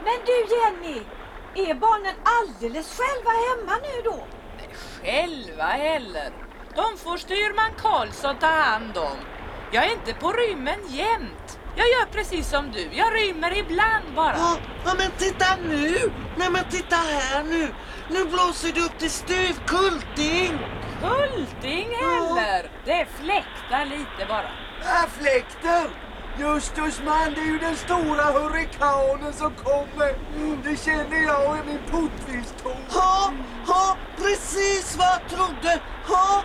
Men du Jenny, är barnen alldeles själva hemma nu då? Själva heller. De får styrman Karlsson ta hand om. Jag är inte på rymmen jämt. Jag gör precis som du. Jag rymmer ibland bara. Ja, men titta nu! Nej, men titta här nu! Nu blåser det upp till stuvkulting! Kulting heller. Det fläktar lite bara. Fläkten! Justus man, det är ju den stora hurrikanen som kommer. Det känner jag i min portvisdom. Ja, precis vad jag trodde. Ja,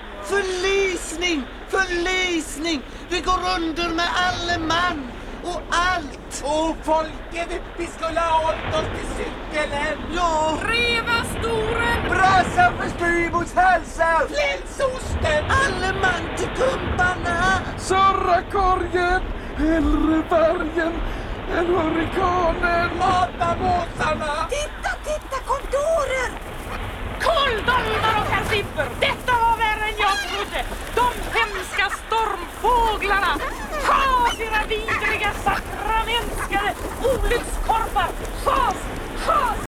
förlisning. Vi går under med alle man och allt. Och folket, vi skulle ha hållit oss till cykeln. Ja, Reva storen! Brassa för styvmods hälsar. Flänsosten. alle man till pumparna. Sörra korgen, hellre bergen än hurrikanen. Mata måsarna. Titta, kontorer! Kåldolmar och karsipper! Detta var värre än jag trodde! De hemska stormfåglarna! Schas era vidriga, sakramänskade olyckskorpar! Schas!